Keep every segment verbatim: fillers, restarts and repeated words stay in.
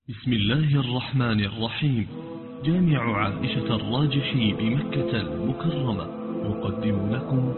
بسم الله الرحمن الرحيم. جامع عائشة الراجحي بمكة المكرمة يقدم لكم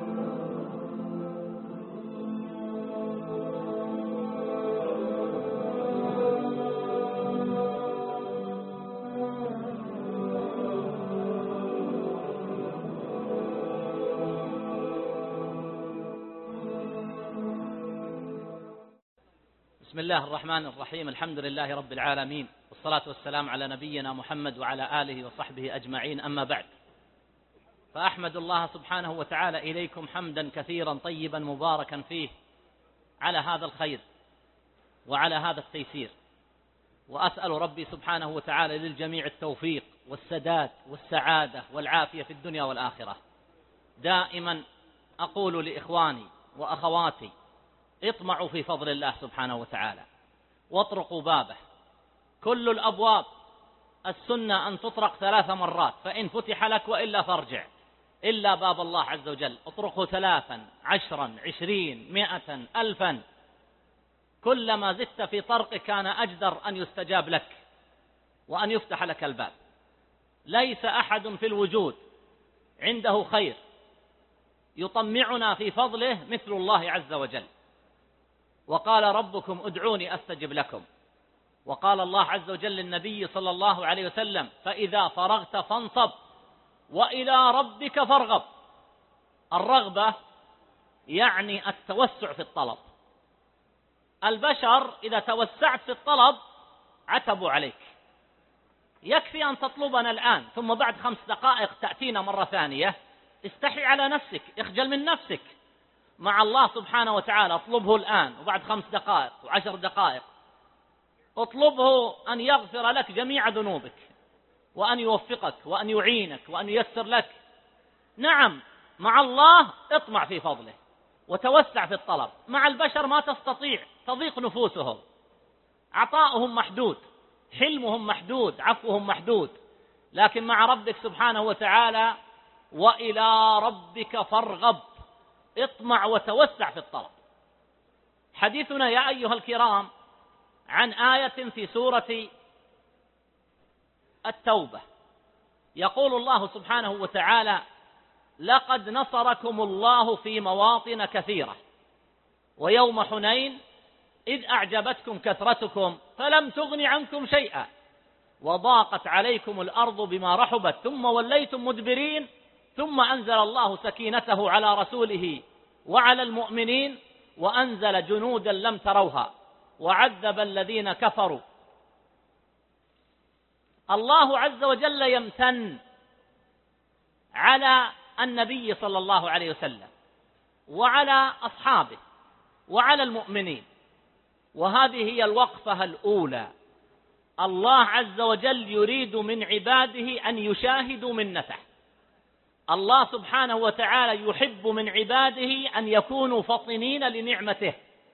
بسم الله الرحمن الرحيم. الحمد لله رب العالمين، والصلاة والسلام على نبينا محمد وعلى آله وصحبه أجمعين، أما بعد، فأحمد الله سبحانه وتعالى إليكم حمدا كثيرا طيبا مباركا فيه على هذا الخير وعلى هذا التيسير، وأسأل ربي سبحانه وتعالى للجميع التوفيق والسداد والسعادة والعافية في الدنيا والآخرة. دائما أقول لإخواني وأخواتي: اطمعوا في فضل الله سبحانه وتعالى واطرقوا بابه. كل الأبواب السنة أن تطرق ثلاث مرات، فإن فتح لك وإلا فارجع، إلا باب الله عز وجل اطرقه ثلاثا، عشرا، عشرين، مئة، ألفا. كلما زدت في طرق كان أجدر أن يستجاب لك وأن يفتح لك الباب. ليس أحد في الوجود عنده خير يطمعنا في فضله مثل الله عز وجل. وقال ربكم ادعوني أستجب لكم، وقال الله عز وجل للنبي صلى الله عليه وسلم: فإذا فرغت فانصب وإلى ربك فارغب. الرغبة يعني التوسع في الطلب. البشر إذا توسعت في الطلب عتبوا عليك. يكفي أن تطلبنا الآن ثم بعد خمس دقائق تأتينا مرة ثانية. استحي على نفسك، اخجل من نفسك. مع الله سبحانه وتعالى اطلبه الآن وبعد خمس دقائق وعشر دقائق. اطلبه أن يغفر لك جميع ذنوبك، وأن يوفقك، وأن يعينك، وأن ييسر لك. نعم، مع الله اطمع في فضله وتوسع في الطلب. مع البشر ما تستطيع، تضيق نفوسهم، عطاؤهم محدود، حلمهم محدود، عفوهم محدود. لكن مع ربك سبحانه وتعالى وإلى ربك فارغب، اطمع وتوسع في الطلب. حديثنا يا أيها الكرام عن آية في سورة التوبة. يقول الله سبحانه وتعالى: لقد نصركم الله في مواطن كثيرة ويوم حنين إذ أعجبتكم كثرتكم فلم تغن عنكم شيئا وضاقت عليكم الأرض بما رحبت ثم وليتم مدبرين ثم أنزل الله سكينته على رسوله وعلى المؤمنين وأنزل جنودا لم تروها وعذب الذين كفروا. الله عز وجل يمتن على النبي صلى الله عليه وسلم وعلى أصحابه وعلى المؤمنين، وهذه هي الوقفة الأولى. الله عز وجل يريد من عباده أن يشاهدوا منته. الله سبحانه وتعالى يحب من عباده أن يكونوا فطنين لنعمته.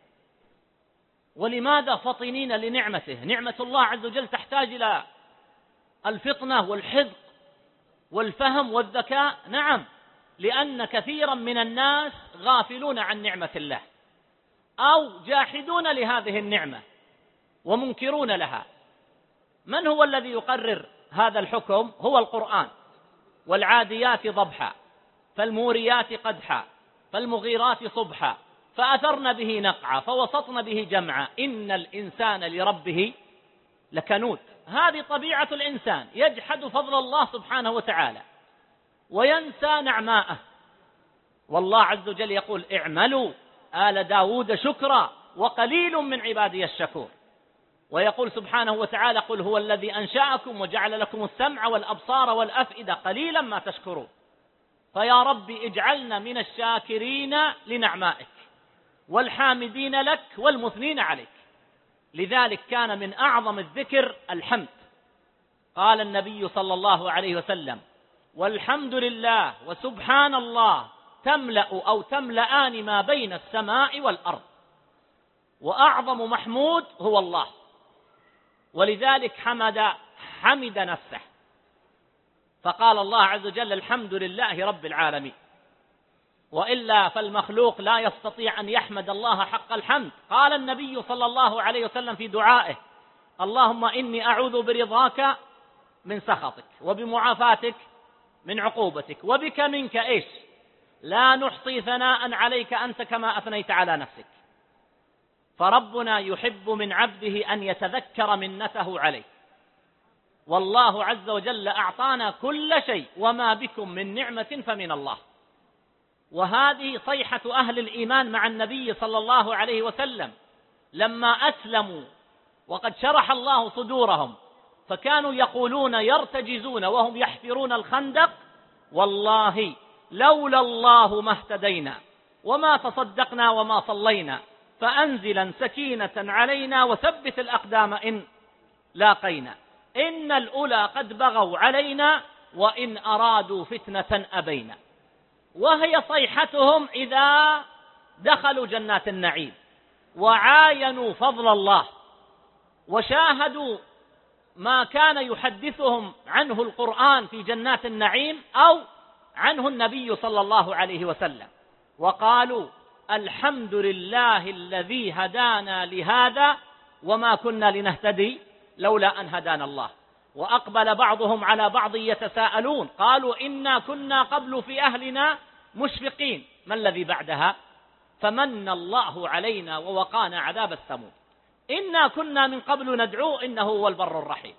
ولماذا فطنين لنعمته؟ نعمة الله عز وجل تحتاج إلى الفطنة والحذق والفهم والذكاء. نعم، لأن كثيرا من الناس غافلون عن نعمة الله أو جاحدون لهذه النعمة ومنكرون لها. من هو الذي يقرر هذا الحكم؟ هو القرآن. والعاديات ضبحا فالموريات قدحا فالمغيرات صبحا فأثرن به نقعا فوسطن به جمعا إن الإنسان لربه لكنود. هذه طبيعة الإنسان، يجحد فضل الله سبحانه وتعالى وينسى نعماءه. والله عز وجل يقول: اعملوا آل داود شكرا وقليل من عبادي الشكور. ويقول سبحانه وتعالى: قل هو الذي أنشأكم وجعل لكم السمع والأبصار والأفئدة قليلا ما تشكرون. فيا رب اجعلنا من الشاكرين لنعمائك والحامدين لك والمثنين عليك. لذلك كان من أعظم الذكر الحمد. قال النبي صلى الله عليه وسلم: والحمد لله وسبحان الله تملأ أو تملأان ما بين السماء والأرض. وأعظم محمود هو الله، ولذلك حمد حمد نفسه فقال الله عز وجل: الحمد لله رب العالمين. وإلا فالمخلوق لا يستطيع أن يحمد الله حق الحمد. قال النبي صلى الله عليه وسلم في دعائه: اللهم إني أعوذ برضاك من سخطك وبمعافاتك من عقوبتك وبك منك إيش لا نحصي ثناء عليك أنت كما أثنيت على نفسك. فربنا يحب من عبده أن يتذكر منته عليه، والله عز وجل أعطانا كل شيء وما بكم من نعمة فمن الله. وهذه صيحة أهل الإيمان مع النبي صلى الله عليه وسلم لما أسلموا وقد شرح الله صدورهم، فكانوا يقولون يرتجزون وهم يحفرون الخندق: والله لولا الله ما اهتدينا وما تصدقنا وما صلينا، فأنزلا سكينة علينا وثبت الأقدام إن لاقينا، إن الأولى قد بغوا علينا وإن أرادوا فتنة أبينا. وهي صيحتهم إذا دخلوا جنات النعيم وعاينوا فضل الله وشاهدوا ما كان يحدثهم عنه القرآن في جنات النعيم أو عنه النبي صلى الله عليه وسلم، وقالوا: الحمد لله الذي هدانا لهذا وما كنا لنهتدي لولا أن هدانا الله. وأقبل بعضهم على بعض يتساءلون، قالوا: إنا كنا قبل في أهلنا مشفقين. ما الذي بعدها؟ فمن الله علينا ووقانا عذاب السموم، إنا كنا من قبل ندعوه إنه هو البر الرحيم.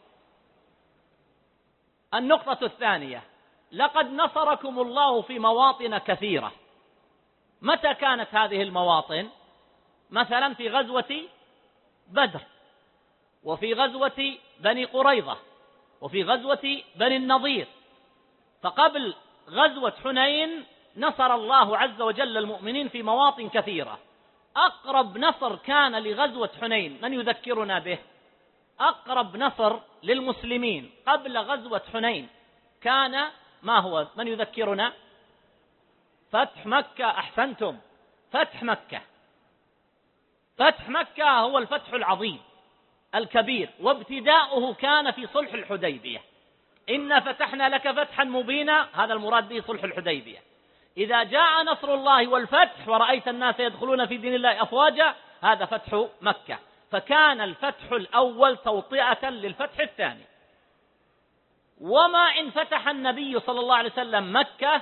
النقطة الثانية: لقد نصركم الله في مواطن كثيرة. متى كانت هذه المواطن؟ مثلا في غزوة بدر، وفي غزوة بني قريظة، وفي غزوة بني النضير. فقبل غزوة حنين نصر الله عز وجل المؤمنين في مواطن كثيرة. أقرب نصر كان لغزوة حنين، من يذكرنا به؟ أقرب نصر للمسلمين قبل غزوة حنين كان ما هو؟ من يذكرنا؟ فتح مكة. أحسنتم، فتح مكة. فتح مكة هو الفتح العظيم الكبير، وابتداؤه كان في صلح الحديبية. إنا فتحنا لك فتحا مبينا، هذا المراد به صلح الحديبية. إذا جاء نصر الله والفتح ورأيت الناس يدخلون في دين الله أفواجا، هذا فتح مكة. فكان الفتح الأول توطئة للفتح الثاني. وما إن فتح النبي صلى الله عليه وسلم مكة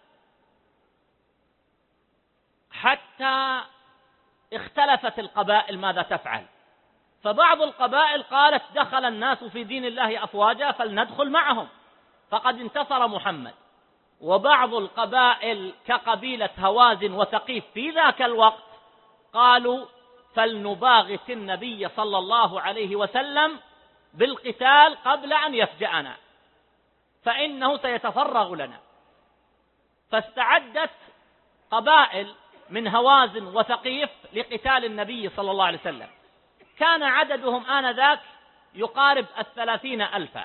حتى اختلفت القبائل ماذا تفعل. فبعض القبائل قالت: دخل الناس في دين الله أفواجا فلندخل معهم فقد انتصر محمد. وبعض القبائل كقبيلة هوازن وثقيف في ذاك الوقت قالوا: فلنباغت النبي صلى الله عليه وسلم بالقتال قبل أن يفجأنا فإنه سيتفرغ لنا. فاستعدت قبائل من هوازن وثقيف لقتال النبي صلى الله عليه وسلم. كان عددهم آنذاك يقارب الثلاثين ألفا.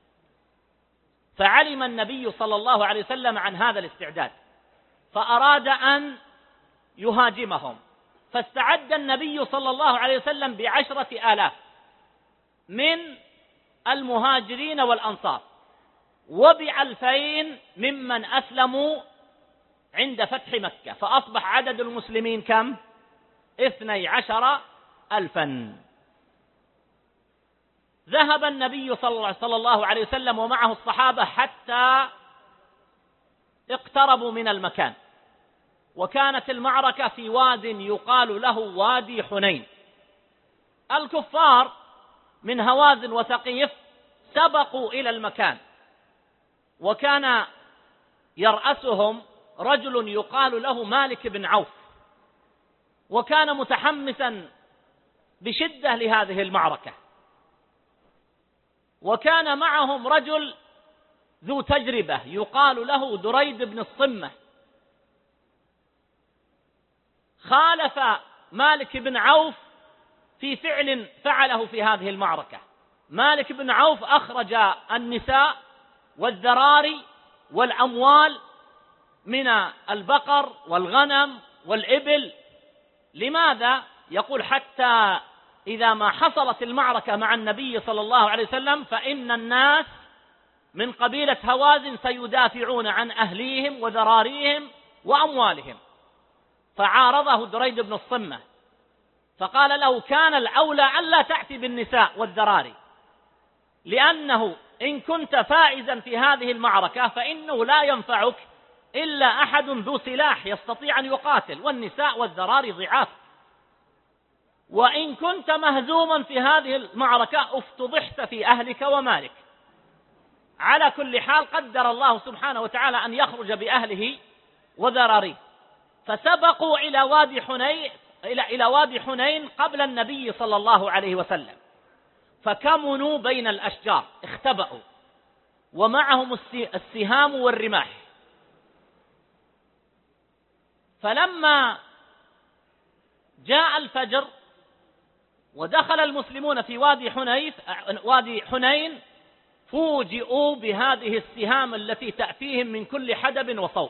فعلم النبي صلى الله عليه وسلم عن هذا الاستعداد فأراد أن يهاجمهم، فاستعد النبي صلى الله عليه وسلم بعشرة آلاف من المهاجرين والأنصار وبألفين ممن أسلموا عند فتح مكة، فأصبح عدد المسلمين كم؟ اثني عشر ألفا. ذهب النبي صلى الله عليه وسلم ومعه الصحابة حتى اقتربوا من المكان، وكانت المعركة في واد يقال له وادي حنين. الكفار من هوازن وثقيف سبقوا إلى المكان، وكان يرأسهم رجل يقال له مالك بن عوف، وكان متحمسا بشدة لهذه المعركة. وكان معهم رجل ذو تجربة يقال له دريد بن الصمة. خالف مالك بن عوف في فعل فعله في هذه المعركة. مالك بن عوف أخرج النساء والذراري والأموال من البقر والغنم والإبل. لماذا؟ يقول: حتى إذا ما حصلت المعركة مع النبي صلى الله عليه وسلم فإن الناس من قبيلة هوازن سيدافعون عن أهليهم وذراريهم وأموالهم. فعارضه دريد بن الصمة فقال له كان الأولى ألا تأتي بالنساء والذراري، لأنه إن كنت فائزا في هذه المعركة فإنه لا ينفعك إلا أحد ذو سلاح يستطيع أن يقاتل، والنساء والذراري ضعاف. وإن كنت مهزوما في هذه المعركة افتضحت في أهلك ومالك. على كل حال قدر الله سبحانه وتعالى أن يخرج بأهله وذراريه، فسبقوا إلى وادي حنين إلى إلى وادي حنين قبل النبي صلى الله عليه وسلم، فكمنوا بين الأشجار، اختبأوا، ومعهم السهام والرماح. فلما جاء الفجر ودخل المسلمون في وادي حنين وادي حنين فوجئوا بهذه السهام التي تأتيهم من كل حدب وصوب،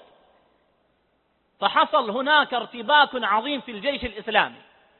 فحصل هناك ارتباك عظيم في الجيش الإسلامي،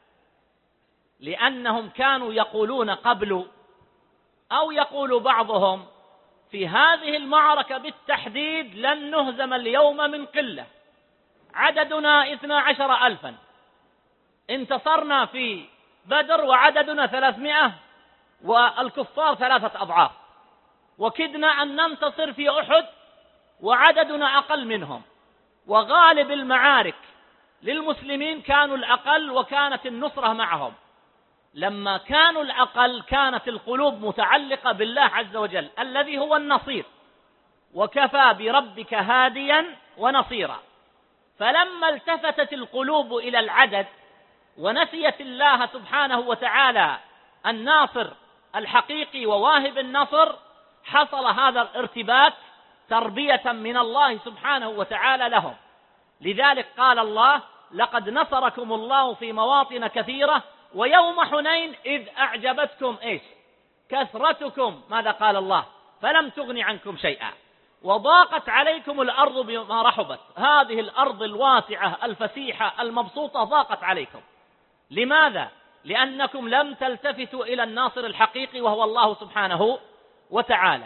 لأنهم كانوا يقولون قبل، أو يقول بعضهم في هذه المعركة بالتحديد لن نهزم اليوم من قلة، عددنا اثنا عشر ألفا، انتصرنا في بدر وعددنا ثلاثمائة والكفار ثلاثة أضعاف، وكدنا أن ننتصر في أحد وعددنا أقل منهم. وغالب المعارك للمسلمين كانوا الأقل وكانت النصرة معهم. لما كانوا الأقل كانت القلوب متعلقة بالله عز وجل الذي هو النصير، وكفى بربك هاديا ونصيرا. فلما التفتت القلوب إلى العدد ونسيت الله سبحانه وتعالى الناصر الحقيقي وواهب النصر، حصل هذا الارتباك تربية من الله سبحانه وتعالى لهم. لذلك قال الله لقد نصركم الله في مواطن كثيرة ويوم حنين إذ أعجبتكم إيش كثرتكم، ماذا قال الله؟ فلم تغن عنكم شيئا وضاقت عليكم الأرض بما رحبت. هذه الأرض الواسعة الفسيحة المبسوطة ضاقت عليكم. لماذا؟ لأنكم لم تلتفتوا إلى الناصر الحقيقي وهو الله سبحانه وتعالى.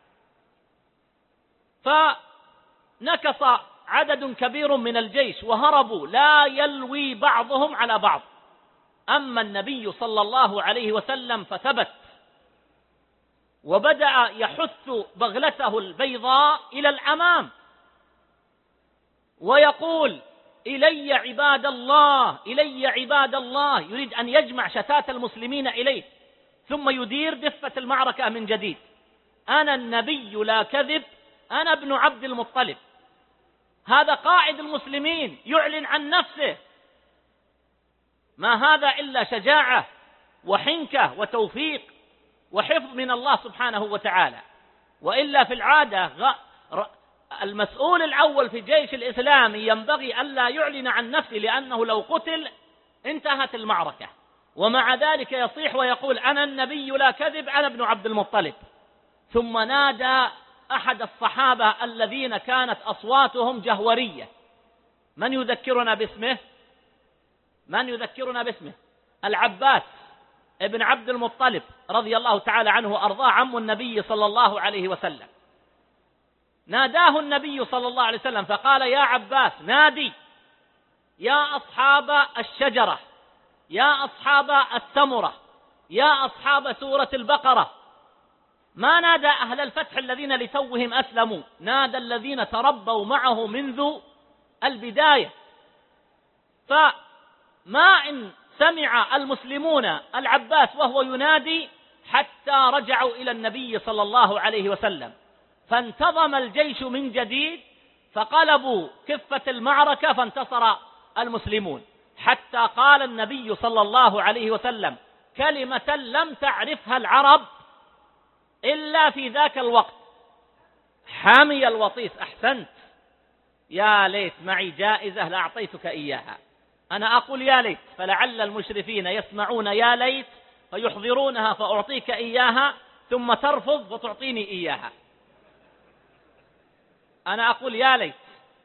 فنكص عدد كبير من الجيش وهربوا لا يلوي بعضهم على بعض. أما النبي صلى الله عليه وسلم فثبت وبدأ يحث بغلته البيضاء إلى الأمام ويقول إلي عباد الله إلي عباد الله، يريد أن يجمع شتات المسلمين إليه ثم يدير دفة المعركة من جديد. أنا النبي لا كذب، أنا ابن عبد المطلب. هذا قائد المسلمين يعلن عن نفسه، ما هذا إلا شجاعة وحنكة وتوفيق وحفظ من الله سبحانه وتعالى. وإلا في العادة المسؤول الأول في الجيش الإسلامي ينبغي ألا يعلن عن نفسه، لأنه لو قتل انتهت المعركة. ومع ذلك يصيح ويقول أنا النبي لا كذب، أنا ابن عبد المطلب. ثم نادى أحد الصحابة الذين كانت أصواتهم جهورية. من يذكرنا باسمه؟ من يذكرنا باسمه؟ العباس ابن عبد المطلب رضي الله تعالى عنه وأرضاه، عم النبي صلى الله عليه وسلم. ناداه النبي صلى الله عليه وسلم فقال يا عباس نادي يا أصحاب الشجرة، يا أصحاب السمرة، يا أصحاب سورة البقرة. ما نادى أهل الفتح الذين لتوهم أسلموا، نادى الذين تربوا معه منذ البداية. فما إن سمع المسلمون العباس وهو ينادي حتى رجعوا إلى النبي صلى الله عليه وسلم، فانتظم الجيش من جديد فقلبوا كفة المعركة فانتصر المسلمون، حتى قال النبي صلى الله عليه وسلم كلمة لم تعرفها العرب إلا في ذاك الوقت: حامي الوطيس. أحسنت، يا ليت معي جائزة لأعطيتك إياها. أنا أقول يا ليت، فلعل المشرفين يسمعون يا ليت فيحضرونها فأعطيك إياها ثم ترفض وتعطيني إياها. أنا أقول يا ليت،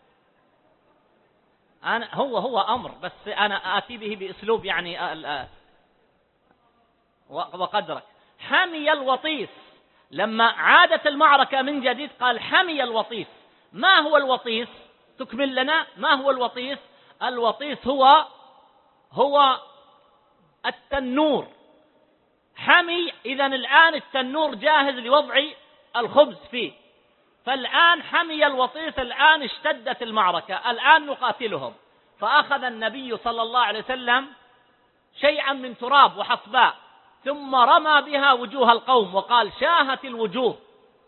أنا هو هو أمر، بس أنا آتي به بأسلوب يعني وقدرك. حمي الوطيس، لما عادت المعركة من جديد قال حمي الوطيس. ما هو الوطيس؟ تكمل لنا ما هو الوطيس؟ الوطيس هو هو التنور حمي، إذن الآن التنور جاهز لوضع الخبز فيه، فالآن حمي الوطيس، الآن اشتدت المعركة، الآن نقاتلهم. فأخذ النبي صلى الله عليه وسلم شيئا من تراب وحصباء ثم رمى بها وجوه القوم وقال: شاهت الوجوه،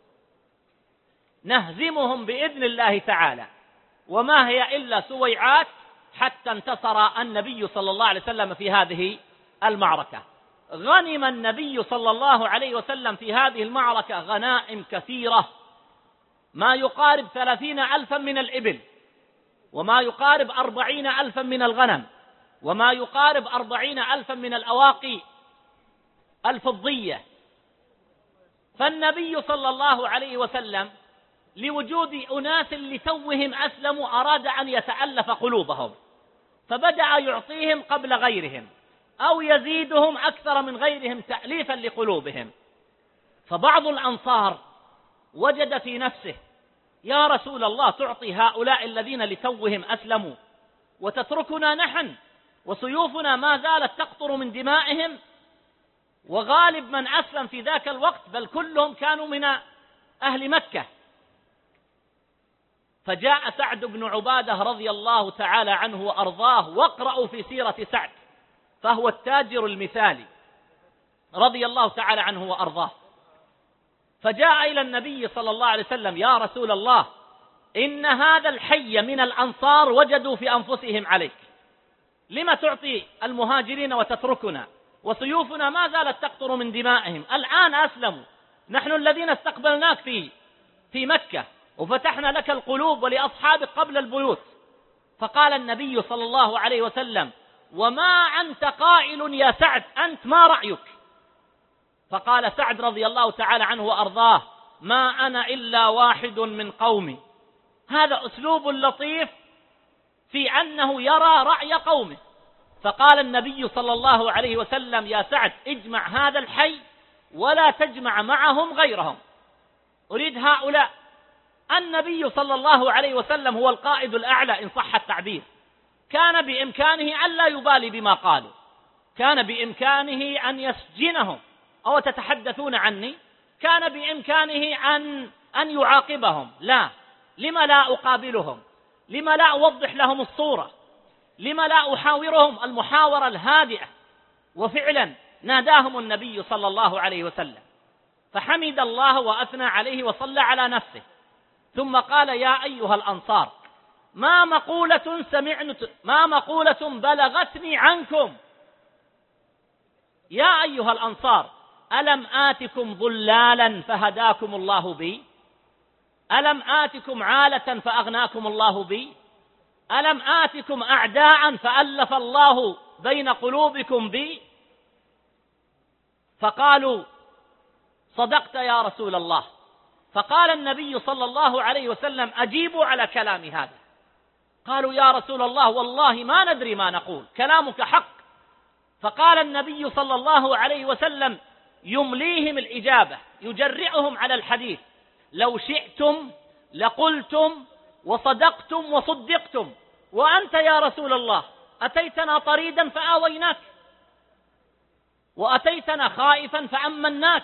نهزمهم بإذن الله تعالى، وما هي إلا سويعات، حتى انتصر النبي صلى الله عليه وسلم في هذه المعركة. غنم النبي صلى الله عليه وسلم في هذه المعركة غنائم كثيرة، ما يقارب ثلاثين ألفا من الإبل، وما يقارب أربعين ألفا من الغنم، وما يقارب أربعين ألفا من الأواقي الفضية. فالنبي صلى الله عليه وسلم لوجود أناس لتوهم أسلموا أراد أن يتألف قلوبهم، فبدأ يعطيهم قبل غيرهم أو يزيدهم أكثر من غيرهم تأليفا لقلوبهم. فبعض الأنصار وجد في نفسه: يا رسول الله، تعطي هؤلاء الذين لتوهم أسلموا وتتركنا نحن وسيوفنا ما زالت تقطر من دمائهم، وغالب من أسلم في ذاك الوقت بل كلهم كانوا من أهل مكة. فجاء سعد بن عبادة رضي الله تعالى عنه وأرضاه، واقرأوا في سيرة سعد فهو التاجر المثالي رضي الله تعالى عنه وأرضاه. فجاء إلى النبي صلى الله عليه وسلم: يا رسول الله، إن هذا الحي من الأنصار وجدوا في أنفسهم عليك، لما تعطي المهاجرين وتتركنا وسيوفنا ما زالت تقطر من دمائهم، الآن أسلموا، نحن الذين استقبلناك في في مكة وفتحنا لك القلوب ولأصحابك قبل البيوت. فقال النبي صلى الله عليه وسلم: وما أنت قائل يا سعد، أنت ما رأيك؟ فقال سعد رضي الله تعالى عنه وأرضاه: ما أنا إلا واحد من قومي. هذا أسلوب لطيف في أنه يرى رأي قومه. فقال النبي صلى الله عليه وسلم: يا سعد، اجمع هذا الحي ولا تجمع معهم غيرهم، أريد هؤلاء. النبي صلى الله عليه وسلم هو القائد الأعلى إن صح التعبير، كان بإمكانه أن لا يبالي بما قالوا، كان بإمكانه أن يسجنهم. أو تتحدثون عني؟ كان بإمكانه أن أن يعاقبهم. لا، لما لا أقابلهم؟ لما لا أوضح لهم الصورة؟ لما لا أحاورهم المحاورة الهادئة؟ وفعلا ناداهم النبي صلى الله عليه وسلم، فحمد الله وأثنى عليه وصلى على نفسه، ثم قال: يا أيها الأنصار، ما مقولة سمعت ما مقولة بلغتني عنكم. يا أيها الأنصار، ألم آتكم ضلالا فهداكم الله بي؟ ألم آتكم عالة فأغناكم الله بي؟ ألم آتكم أعداء فألف الله بين قلوبكم بي؟ فقالوا: صدقت يا رسول الله. فقال النبي صلى الله عليه وسلم: أجيبوا على كلام هذا. قالوا: يا رسول الله، والله ما ندري ما نقول، كلامك حق. فقال النبي صلى الله عليه وسلم يمليهم الإجابة، يجرعهم على الحديث: لو شئتم لقلتم وصدقتم وصدقتم، وأنت يا رسول الله أتيتنا طريدا فآويناك، وأتيتنا خائفا فأمناك،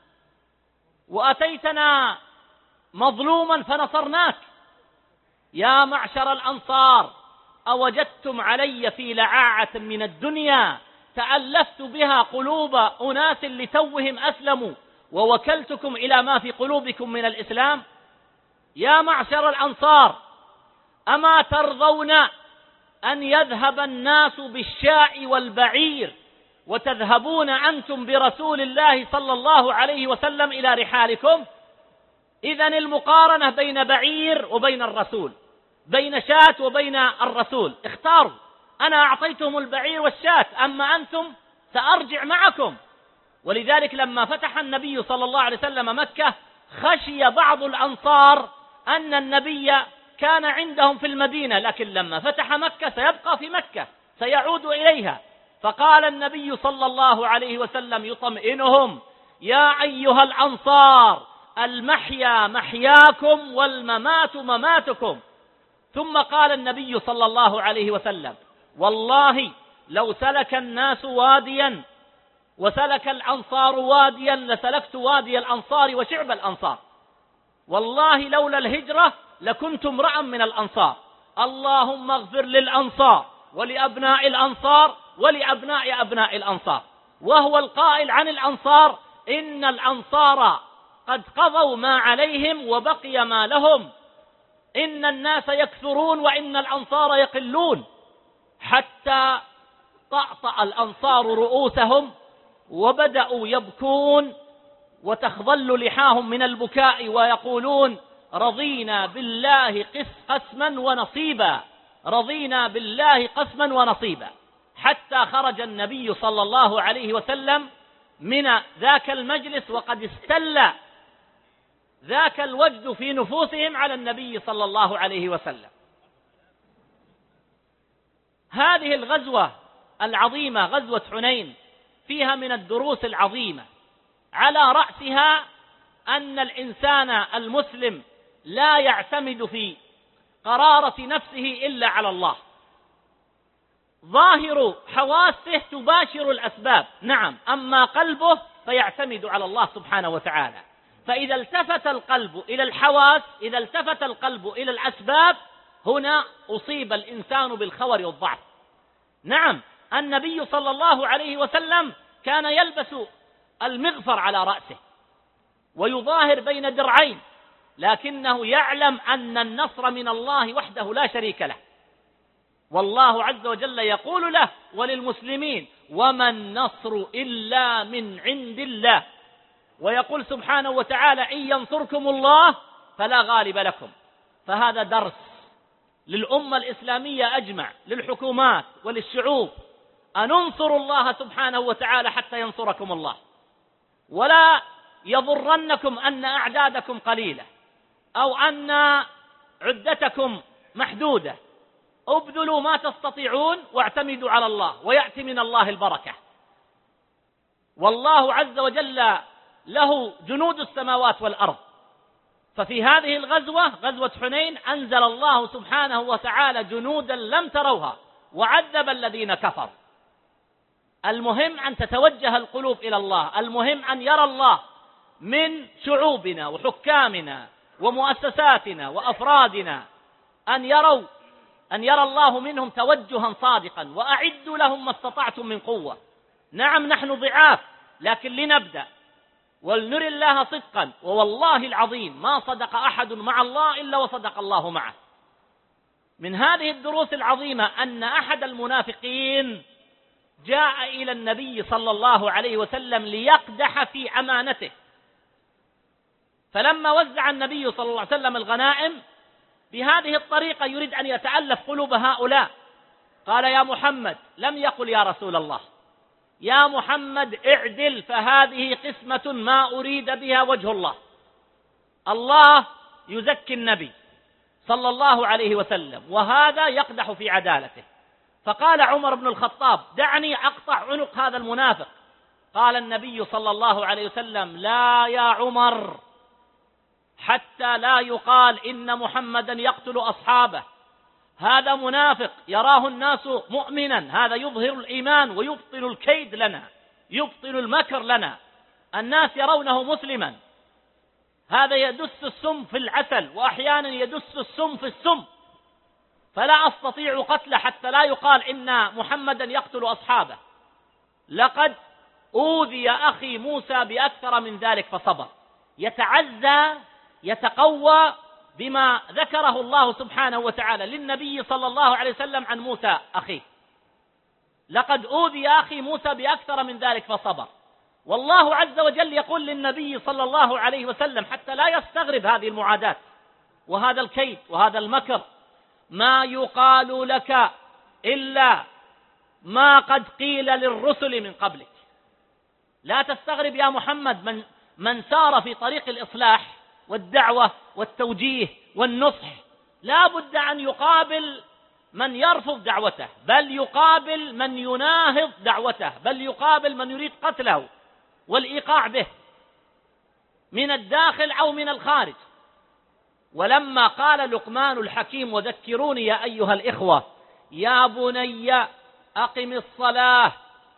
وأتيتنا مظلوما فنصرناك. يا معشر الأنصار، أوجدتم علي في لعاعة من الدنيا تألفت بها قلوب أناس لتوهم أسلموا ووكلتكم إلى ما في قلوبكم من الإسلام؟ يا معشر الأنصار، أما ترضون أن يذهب الناس بالشاء والبعير وتذهبون أنتم برسول الله صلى الله عليه وسلم إلى رحالكم؟ إذن المقارنة بين بعير وبين الرسول، بين شاة وبين الرسول، اختاروا. أنا أعطيتهم البعير والشاة، أما أنتم سأرجع معكم. ولذلك لما فتح النبي صلى الله عليه وسلم مكة خشي بعض الأنصار أن النبي كان عندهم في المدينة، لكن لما فتح مكة سيبقى في مكة، سيعود إليها. فقال النبي صلى الله عليه وسلم يطمئنهم: يا أيها الأنصار، المحيا محياكم والممات مماتكم. ثم قال النبي صلى الله عليه وسلم: والله لو سلك الناس واديا وسلك الأنصار واديا لسلكت وادي الأنصار وشعب الأنصار، والله لولا الهجرة لكنت امرأ من الأنصار. اللهم اغفر للأنصار ولأبناء الأنصار ولأبناء أبناء الأنصار. وهو القائل عن الأنصار: إن الأنصار قد قضوا ما عليهم وبقي ما لهم، إن الناس يكثرون وإن الأنصار يقلون، حتى طأطأ الأنصار رؤوسهم وبدأوا يبكون وتخضل لحاهم من البكاء ويقولون: رضينا بالله قسما ونصيبا، رضينا بالله قسما ونصيبا. حتى خرج النبي صلى الله عليه وسلم من ذاك المجلس وقد استل ذاك الوجد في نفوسهم على النبي صلى الله عليه وسلم. هذه الغزوة العظيمة غزوة حنين فيها من الدروس العظيمة، على رأسها أن الإنسان المسلم لا يعتمد في قرارة نفسه إلا على الله. ظاهر حواسه تباشر الأسباب، نعم، أما قلبه فيعتمد على الله سبحانه وتعالى. فإذا التفت القلب إلى الحواس، إذا التفت القلب إلى الأسباب، هنا أصيب الإنسان بالخور والضعف. نعم، النبي صلى الله عليه وسلم كان يلبس المغفر على رأسه ويظاهر بين درعين، لكنه يعلم أن النصر من الله وحده لا شريك له، والله عز وجل يقول له وللمسلمين: وما النصر إلا من عند الله. ويقول سبحانه وتعالى: إن ينصركم الله فلا غالب لكم. فهذا درس للأمة الإسلامية أجمع، للحكومات وللشعوب، أن انصروا الله سبحانه وتعالى حتى ينصركم الله، ولا يضرنكم أن أعدادكم قليلة أو أن عدتكم محدودة. ابذلوا ما تستطيعون واعتمدوا على الله، ويأتي من الله البركة. والله عز وجل له جنود السماوات والأرض. ففي هذه الغزوة غزوة حنين أنزل الله سبحانه وتعالى جنودا لم تروها وعذب الذين كفروا. المهم أن تتوجه القلوب إلى الله، المهم أن يرى الله من شعوبنا وحكامنا ومؤسساتنا وأفرادنا، أن يروا أن يرى الله منهم توجها صادقا. وأعدوا لهم ما استطعتم من قوة. نعم، نحن ضعاف، لكن لنبدأ ولنري الله صدقا. ووالله العظيم ما صدق أحد مع الله إلا وصدق الله معه. من هذه الدروس العظيمة أن أحد المنافقين جاء إلى النبي صلى الله عليه وسلم ليقدح في أمانته، فلما وزع النبي صلى الله عليه وسلم الغنائم بهذه الطريقة يريد أن يتألف قلوب هؤلاء، قال: يا محمد، لم يقل يا رسول الله، يا محمد اعدل، فهذه قسمة ما أريد بها وجه الله. الله يزكي النبي صلى الله عليه وسلم، وهذا يقدح في عدالته. فقال عمر بن الخطاب: دعني أقطع عنق هذا المنافق. قال النبي صلى الله عليه وسلم: لا يا عمر، حتى لا يقال إن محمدا يقتل أصحابه، هذا منافق يراه الناس مؤمنا، هذا يظهر الإيمان ويبطل الكيد لنا، يبطل المكر لنا. الناس يرونه مسلما، هذا يدس السم في العسل وأحيانا يدس السم في السم، فلا أستطيع قتله حتى لا يقال إن محمدا يقتل أصحابه. لقد أوذي أخي موسى بأكثر من ذلك فصبر. يتعزى يتقوى بما ذكره الله سبحانه وتعالى للنبي صلى الله عليه وسلم عن موسى أخيه. لقد أوذي أخي موسى بأكثر من ذلك فصبر. والله عز وجل يقول للنبي صلى الله عليه وسلم حتى لا يستغرب هذه المعاداة وهذا الكيد وهذا المكر: ما يقال لك إلا ما قد قيل للرسل من قبلك. لا تستغرب يا محمد من, من سار في طريق الإصلاح والدعوة والتوجيه والنصح، لا بد أن يقابل من يرفض دعوته، بل يقابل من يناهض دعوته، بل يقابل من يريد قتله والإيقاع به من الداخل أو من الخارج. ولما قال لقمان الحكيم: وذكروني يا أيها الإخوة، يا بني أقم الصلاة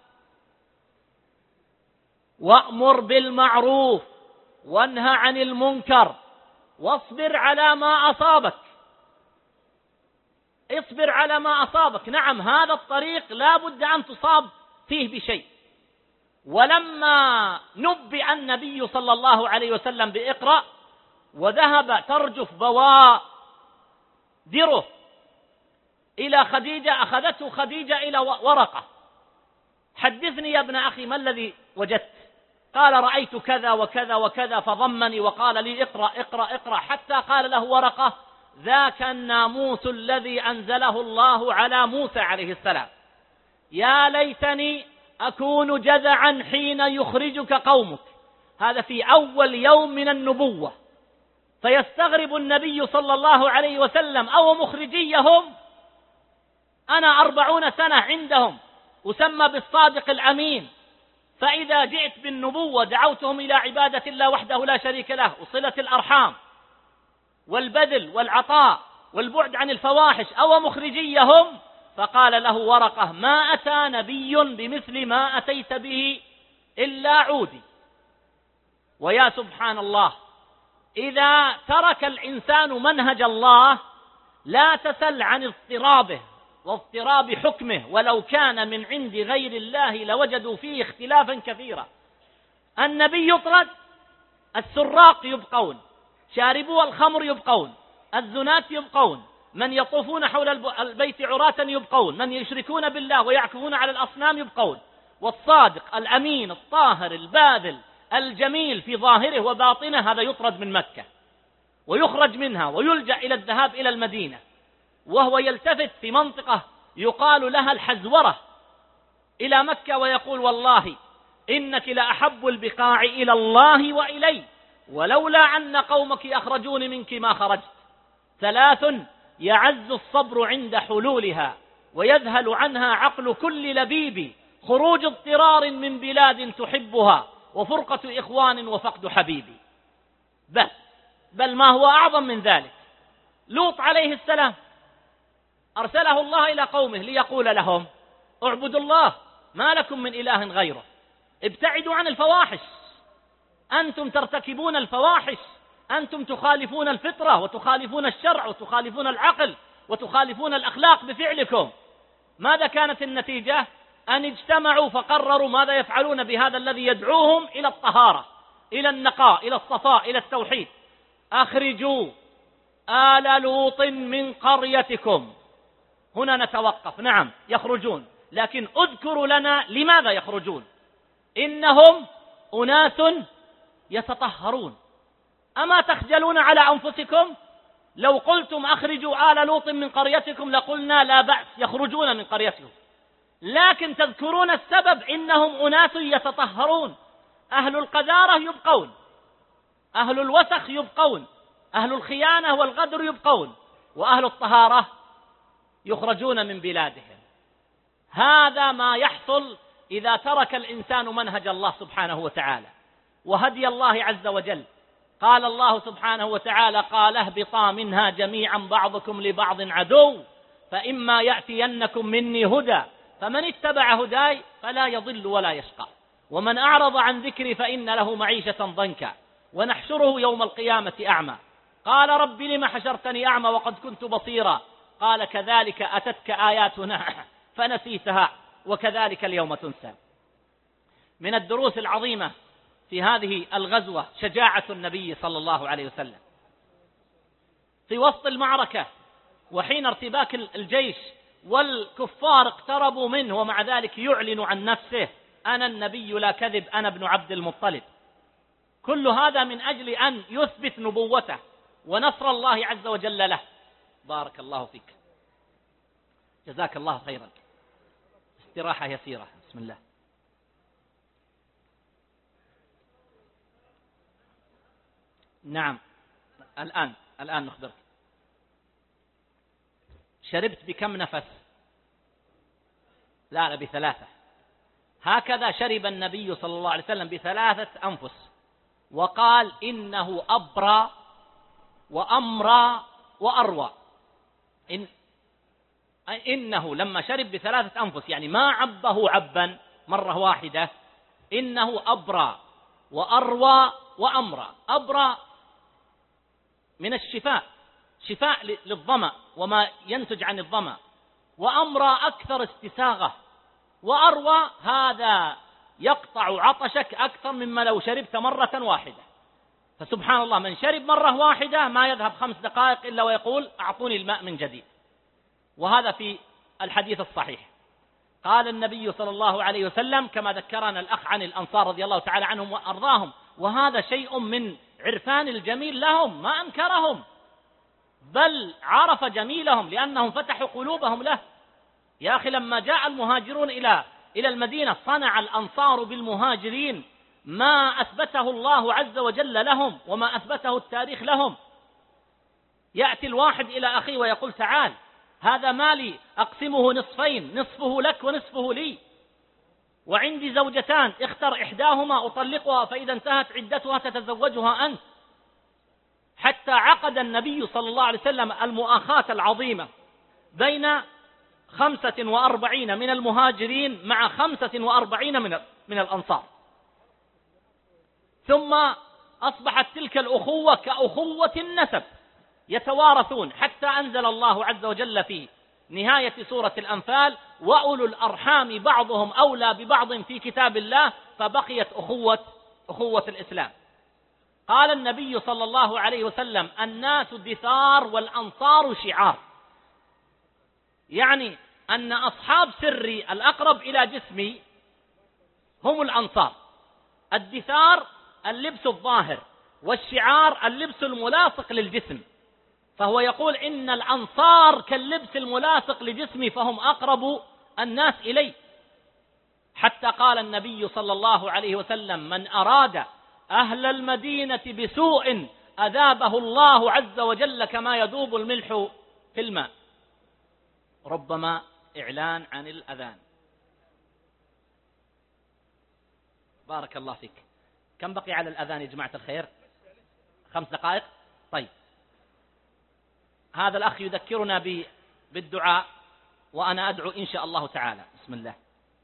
وأمر بالمعروف وانهى عن المنكر واصبر على ما أصابك. اصبر على ما أصابك. نعم، هذا الطريق لا بد أن تصاب فيه بشيء. ولما نبئ النبي صلى الله عليه وسلم بإقرأ وذهب ترجف بوادره إلى خديجة، أخذته خديجة إلى ورقة: حدثني يا ابن أخي ما الذي وجدت؟ قال: رأيت كذا وكذا وكذا، فضمني وقال لي: اقرأ اقرأ اقرأ، حتى قال له ورقة: ذاك الناموس الذي أنزله الله على موسى عليه السلام، يا ليتني أكون جذعا حين يخرجك قومك. هذا في أول يوم من النبوة. فيستغرب النبي صلى الله عليه وسلم: أو مخرجيهم؟ أنا أربعون سنة عندهم أسمى بالصادق الأمين، فإذا جئت بالنبوة دعوتهم إلى عبادة الله وحده لا شريك له وصلة الأرحام والبذل والعطاء والبعد عن الفواحش، أو مخرجيهم؟ فقال له ورقة: ما أتى نبي بمثل ما أتيت به إلا عودي. ويا سبحان الله، إذا ترك الإنسان منهج الله لا تسل عن اضطرابه واضطراب حكمه، ولو كان من عند غير الله لوجدوا فيه اختلافا كثيرا. النبي يطرد، السراق يبقون، شاربو الخمر يبقون، الزنات يبقون، من يطوفون حول البيت عراة يبقون، من يشركون بالله ويعكفون على الأصنام يبقون، والصادق الأمين الطاهر الباذل الجميل في ظاهره وباطنه هذا يطرد من مكة ويخرج منها ويلجأ إلى الذهاب إلى المدينة، وهو يلتفت في منطقة يقال لها الحزورة إلى مكة ويقول: والله إنك لأحب البقاع إلى الله وإلي، ولولا أن قومك أخرجوني منك ما خرجت. ثلاث يعز الصبر عند حلولها ويذهل عنها عقل كل لبيب: خروج اضطرار من بلاد تحبها، وفرقة إخوان، وفقد حبيبي. بل بل ما هو أعظم من ذلك، لوط عليه السلام أرسله الله إلى قومه ليقول لهم: اعبدوا الله ما لكم من إله غيره، ابتعدوا عن الفواحش، أنتم ترتكبون الفواحش، أنتم تخالفون الفطرة وتخالفون الشرع وتخالفون العقل وتخالفون الأخلاق بفعلكم. ماذا كانت النتيجة؟ أن اجتمعوا فقرروا ماذا يفعلون بهذا الذي يدعوهم إلى الطهارة، إلى النقاء، إلى الصفاء، إلى التوحيد. أخرجوا آل لوط من قريتكم. هنا نتوقف. نعم يخرجون، لكن اذكروا لنا لماذا يخرجون. إنهم أناس يتطهرون. أما تخجلون على أنفسكم؟ لو قلتم أخرجوا آل لوط من قريتكم لقلنا لا بأس، يخرجون من قريتهم، لكن تذكرون السبب: إنهم أناس يتطهرون. أهل القذارة يبقون، أهل الوسخ يبقون، أهل الخيانة والغدر يبقون، وأهل الطهارة يخرجون من بلادهم. هذا ما يحصل إذا ترك الإنسان منهج الله سبحانه وتعالى وهدي الله عز وجل. قال الله سبحانه وتعالى: قال اهبطا منها جميعا بعضكم لبعض عدو، فإما يأتينكم مني هدى فمن اتبع هداي فلا يضل ولا يشقى، ومن أعرض عن ذكري فإن له معيشة ضنكا ونحشره يوم القيامة أعمى. قال رب لم حشرتني أعمى وقد كنت بصيرا؟ قال كذلك أتتك آياتنا فنسيتها وكذلك اليوم تنسى. من الدروس العظيمة في هذه الغزوة شجاعة النبي صلى الله عليه وسلم في وسط المعركة وحين ارتباك الجيش والكفار اقتربوا منه، ومع ذلك يعلن عن نفسه: أنا النبي لا كذب، أنا ابن عبد المطلب. كل هذا من أجل أن يثبت نبوته ونصر الله عز وجل له. بارك الله فيك، جزاك الله خيرا. استراحة يسيرة. بسم الله. نعم، الآن الآن نخبرك. شربت بكم نفس؟ لا لا بثلاثة. هكذا شرب النبي صلى الله عليه وسلم بثلاثة أنفس، وقال: إنه أبرى وأمرى وأروى. إن إنه لما شرب بثلاثة أنفس يعني ما عبه عبا مرة واحدة، إنه أبرى وأروى وأمرى. أبرى من الشفاء، شفاء للظمأ وما ينتج عن الظمأ، وأمرى أكثر استساغة، وأروى هذا يقطع عطشك أكثر مما لو شربت مرة واحدة. فسبحان الله، من شرب مرة واحدة ما يذهب خمس دقائق إلا ويقول أعطوني الماء من جديد. وهذا في الحديث الصحيح. قال النبي صلى الله عليه وسلم كما ذكرنا الأخ عن الأنصار رضي الله تعالى عنهم وأرضاهم، وهذا شيء من عرفان الجميل لهم، ما أنكرهم بل عرف جميلهم لأنهم فتحوا قلوبهم له. يا أخي لما جاء المهاجرون إلى إلى المدينة صنع الأنصار بالمهاجرين ما أثبته الله عز وجل لهم وما أثبته التاريخ لهم. يأتي الواحد إلى أخيه ويقول تعال هذا مالي أقسمه نصفين، نصفه لك ونصفه لي، وعندي زوجتان اختر إحداهما أطلقها فإذا انتهت عدتها تتزوجها أنت. حتى عقد النبي صلى الله عليه وسلم المؤاخاة العظيمة بين خمسة وأربعين من المهاجرين مع خمسة وأربعين من من الأنصار، ثم أصبحت تلك الأخوة كأخوة النسب يتوارثون، حتى أنزل الله عز وجل في نهاية سورة الأنفال وأولو الأرحام بعضهم أولى ببعض في كتاب الله، فبقيت أخوة أخوة الإسلام. قال النبي صلى الله عليه وسلم الناس دثار والأنصار شعار، يعني أن أصحاب سري الأقرب إلى جسمي هم الأنصار. الدثار اللبس الظاهر، والشعار اللبس الملاصق للجسم. فهو يقول إن الأنصار كاللبس الملاصق لجسمي فهم أقرب الناس إلي. حتى قال النبي صلى الله عليه وسلم من أراد أهل المدينة بسوء أذابه الله عز وجل كما يذوب الملح في الماء. ربما إعلان عن الأذان. بارك الله فيك. كم بقي على الأذان يا جماعة الخير؟ خمس دقائق. طيب، هذا الأخ يذكرنا بالدعاء وأنا أدعو إن شاء الله تعالى. بسم الله.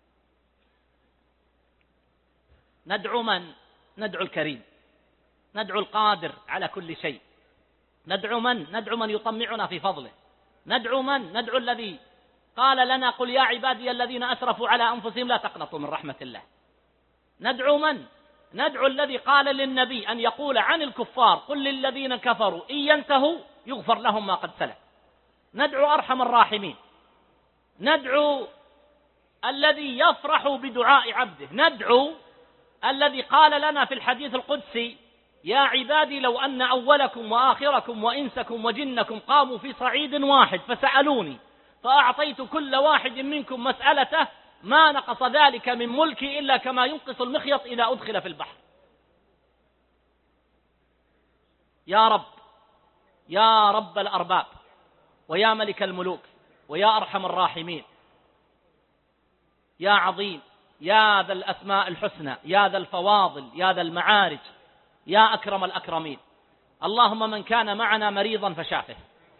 ندعو من؟ ندعو الكريم، ندعو القادر على كل شيء. ندعو من؟ ندعو من يطمعنا في فضله. ندعو من؟ ندعو الذي قال لنا قل يا عبادي الذين أسرفوا على أنفسهم لا تقنطوا من رحمة الله. ندعو من؟ ندعو الذي قال للنبي أن يقول عن الكفار قل للذين كفروا إن ينتهوا يغفر لهم ما قد سلف. ندعو أرحم الراحمين. ندعو الذي يفرح بدعاء عبده. ندعو الذي قال لنا في الحديث القدسي يا عبادي لو أن أولكم وآخركم وإنسكم وجنكم قاموا في صعيد واحد فسألوني فأعطيت كل واحد منكم مسألته ما نقص ذلك من ملكي إلا كما ينقص المخيط إذا أدخل في البحر. يا رب، يا رب الأرباب، ويا ملك الملوك، ويا أرحم الراحمين، يا عظيم، يا ذا الأسماء الحسنى، يا ذا الفواضل، يا ذا المعارج، يا أكرم الأكرمين. اللهم من كان معنا مريضا فشافه.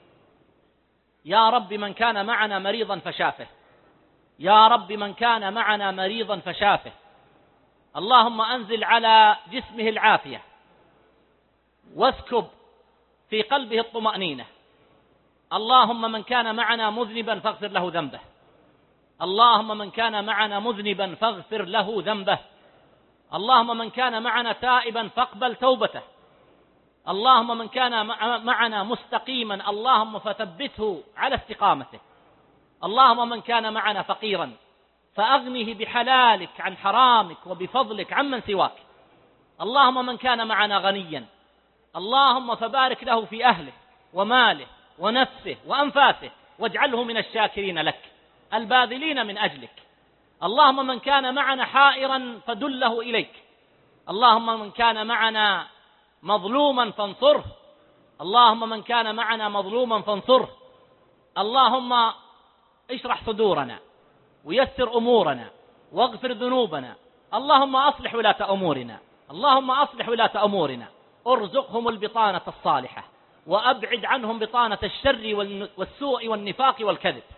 يا رب من كان معنا مريضا فشافه. يا رب من كان معنا مريضا فشافه. اللهم أنزل على جسمه العافية واسكب في قلبه الطمأنينة. اللهم من كان معنا مذنبا فاغفر له ذنبه. اللهم من كان معنا مذنبا فاغفر له ذنبه. اللهم من كان معنا تائبا فاقبل توبته. اللهم من كان معنا مستقيما اللهم فثبته على استقامته. اللهم من كان معنا فقيرا فأغنه بحلالك عن حرامك وبفضلك عمن سواك. اللهم من كان معنا غنيا اللهم فبارك له في أهله وماله ونفسه وأنفاسه واجعله من الشاكرين لك الباذلين من أجلك. اللهم من كان معنا حائرا فدله إليك. اللهم من كان معنا مظلوما فانصره. اللهم من كان معنا مظلوما فانصره. اللهم اشرح صدورنا ويسر أمورنا واغفر ذنوبنا. اللهم أصلح ولاة أمورنا. اللهم أصلح ولاة أمورنا. ارزقهم البطانة الصالحة وأبعد عنهم بطانة الشر والسوء والنفاق والكذب.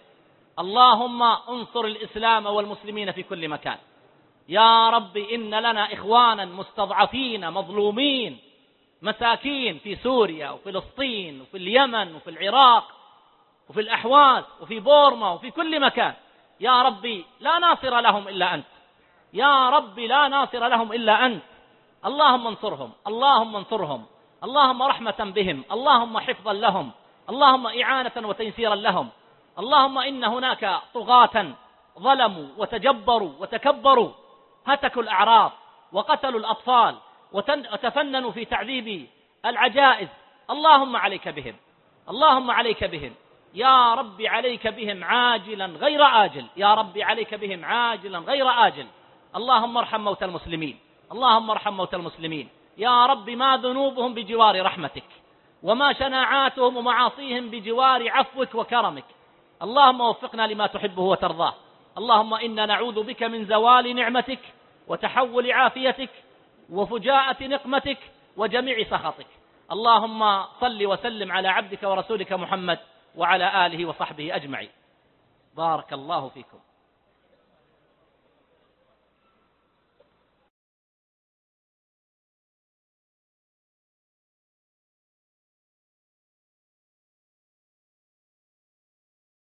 اللهم انصر الإسلام والمسلمين في كل مكان. يا رب إن لنا إخوانا مستضعفين مظلومين مساكين في سوريا وفلسطين وفي اليمن وفي العراق وفي الأحواز وفي بورما وفي كل مكان. يا ربي لا ناصر لهم إلا أنت، يا ربي لا ناصر لهم إلا أنت. اللهم انصرهم، اللهم انصرهم، اللهم رحمة بهم، اللهم حفظا لهم، اللهم إعانة وتيسيرا لهم. اللهم إن هناك طغاة ظلموا وتجبروا وتكبروا، هتكوا الأعراض وقتلوا الأطفال وتفننوا في تعذيب العجائز. اللهم عليك بهم، اللهم عليك بهم يا رب، عليك بهم عاجلا غير آجل، يا رب عليك بهم عاجلا غير آجل. اللهم ارحم موتى المسلمين، اللهم ارحم موتى المسلمين. يا رب ما ذنوبهم بجوار رحمتك، وما شناعاتهم ومعاصيهم بجوار عفوك وكرمك. اللهم وفقنا لما تحبه وترضاه. اللهم إنا نعوذ بك من زوال نعمتك وتحول عافيتك وفجاءة نقمتك وجميع سخطك. اللهم صل وسلم على عبدك ورسولك محمد وعلى آله وصحبه أجمعين. بارك الله فيكم.